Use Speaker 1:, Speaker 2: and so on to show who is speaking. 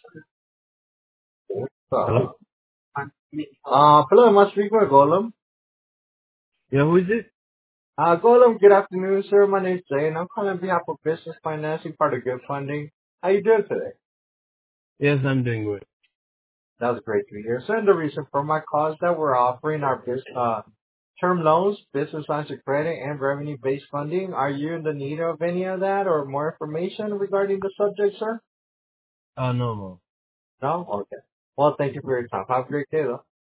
Speaker 1: Hello?
Speaker 2: Hello, I'm speaking with Golem.
Speaker 1: Yeah, who is it?
Speaker 2: Golem, good afternoon, sir. My name is Jay, and I'm calling on behalf of Business Financing, part of Good Funding. How you doing today?
Speaker 1: Yes, I'm doing good.
Speaker 2: That's great to hear. So, and the reason for my call is that we're offering our term loans, business lines of credit, and revenue-based funding. Are you in the need of any of that or more information regarding the subject, sir?
Speaker 1: No, no.
Speaker 2: No? Okay. Well, thank you for your time. Have a great day, though.